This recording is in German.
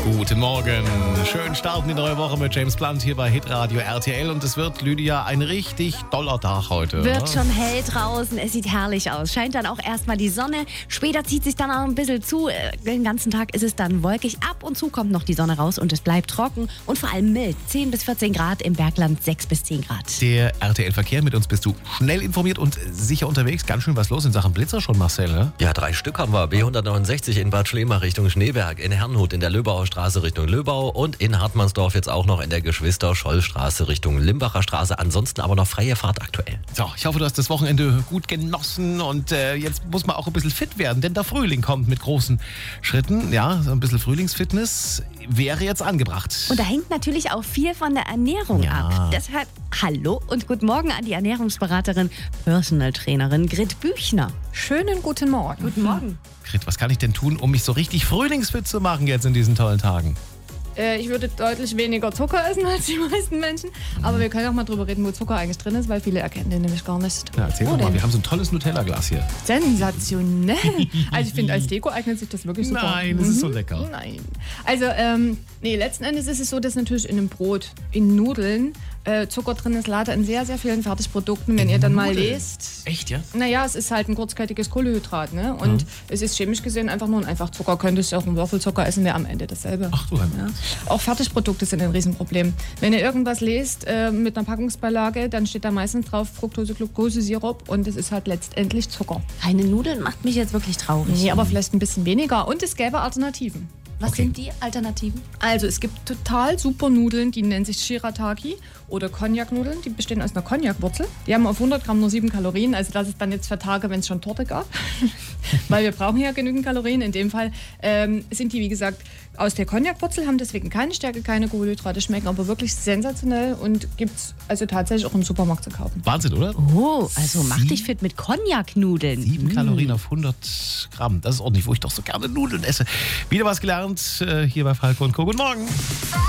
Guten Morgen. Schön starten die neue Woche mit James Blunt hier bei Hitradio RTL. Und es wird, Lydia, ein richtig doller Tag heute. Wird schon hell draußen, es sieht herrlich aus. Scheint dann auch erstmal die Sonne. Später zieht sich dann auch ein bisschen zu. Den ganzen Tag ist es dann wolkig. Ab und zu kommt noch die Sonne raus und es bleibt trocken. Und vor allem mild. 10 bis 14 Grad, im Bergland 6 bis 10 Grad. Der RTL-Verkehr, mit uns bist du schnell informiert und sicher unterwegs. Ganz schön was los in Sachen Blitzer schon, Marcel, ne? Ja, 3 Stück haben wir. B169 in Bad Schlema Richtung Schneeberg, in Herrnhut in der Löbauer Straße Richtung Löbau und in Hartmannsdorf jetzt auch noch in der Geschwister-Scholl-Straße Richtung Limbacher Straße. Ansonsten aber noch freie Fahrt aktuell. So, ich hoffe, du hast das Wochenende gut genossen und jetzt muss man auch ein bisschen fit werden, denn der Frühling kommt mit großen Schritten. Ja, so ein bisschen Frühlingsfitness wäre jetzt angebracht. Und da hängt natürlich auch viel von der Ernährung ab. Deshalb hallo und guten Morgen an die Ernährungsberaterin, Personal Trainerin Grit Büchner. Schönen guten Morgen. Guten Morgen. Grit, was kann ich denn tun, um mich so richtig frühlingsfit zu machen jetzt in diesen tollen Tagen? Ich würde deutlich weniger Zucker essen als die meisten Menschen. Aber wir können auch mal drüber reden, wo Zucker eigentlich drin ist, weil viele erkennen den nämlich gar nicht. Ja, erzähl doch mal, wir haben so ein tolles Nutella-Glas hier. Sensationell. Also ich finde, als Deko eignet sich das wirklich super. Nein, das ist so lecker. Nein. Also, letzten Endes ist es so, dass natürlich in einem Brot, in Nudeln, Zucker drin ist, leider in sehr, sehr vielen Fertigprodukten. Wenn ihr dann mal lest... Echt, ja? Naja, es ist halt ein kurzkettiges Kohlehydrat, ne? Und es ist chemisch gesehen einfach nur ein Einfachzucker. Könntest du auch einen Würfelzucker essen, wäre am Ende dasselbe. Ach du Heimat. Ja. Auch Fertigprodukte sind ein Riesenproblem. Wenn ihr irgendwas lest mit einer Packungsbeilage, dann steht da meistens drauf Fructose-Glucose-Sirup und es ist halt letztendlich Zucker. Keine Nudeln macht mich jetzt wirklich traurig. Nee, aber vielleicht ein bisschen weniger. Und es gäbe Alternativen. Was sind die Alternativen? Also es gibt total super Nudeln, die nennen sich Shirataki oder Cognac-Nudeln. Die bestehen aus einer Cognac-Wurzel. Die haben auf 100 Gramm nur 7 Kalorien. Also das ist dann jetzt für Tage, wenn es schon Torte gab. Weil wir brauchen ja genügend Kalorien. In dem Fall sind die, wie gesagt, aus der Cognac-Wurzel, haben deswegen keine Stärke, keine Kohlenhydrate, schmecken aber wirklich sensationell und gibt es also tatsächlich auch im Supermarkt zu kaufen. Wahnsinn, oder? Oh, also mach dich fit mit Cognac-Nudeln. 7 Kalorien auf 100 Gramm. Das ist ordentlich, wo ich doch so gerne Nudeln esse. Wieder was gelernt hier bei Falco und Co. Guten Morgen.